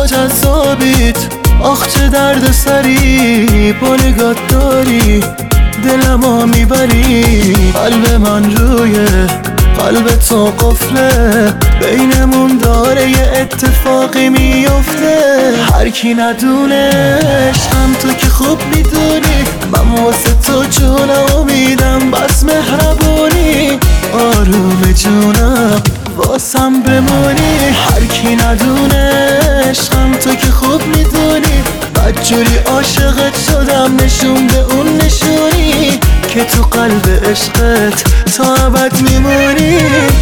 تو جذابیت، آخ چه درد سری با نگات داری، دلمو میبری. قلب من روی قلب تو قفله، بینمون داره یه اتفاقی میفته. هر کی ندونه عشقم تو که خوب میدونی، من واسه تو جونمو میدم بس مهربونی. آروم جونم واسم بمونی. هر کی ندونه عشقم تو که خوب میدونی، بدجوری عاشقت شدم نشون به اون نشونی، که تو قلب عشقت تا ابد میمونی.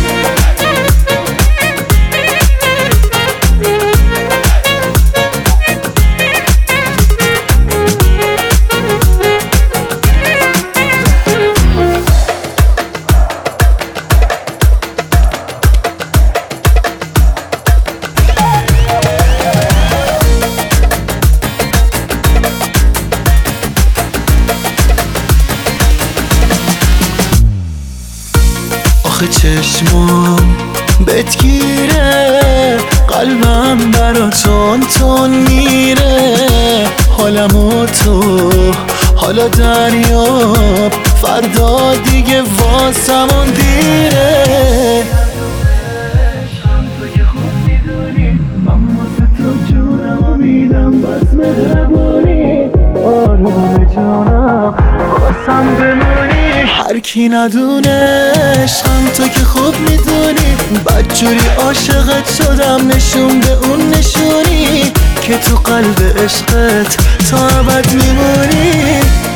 آخه چشمام بهت گیره، قلبم برا تون میره. حالمو تو حالا دریاب، فردا دیگه واسمون دیره. تو که خوب میدونی، من واسه تو جونمو میدم بس مهربونی. آروم جونم واسم بمونی. هر کی ندونه عشقم تو که خوب میدونی، بدجوری عاشقت شدم نشون به اون نشونی، که تو قلب عشقت تا ابد میمونی.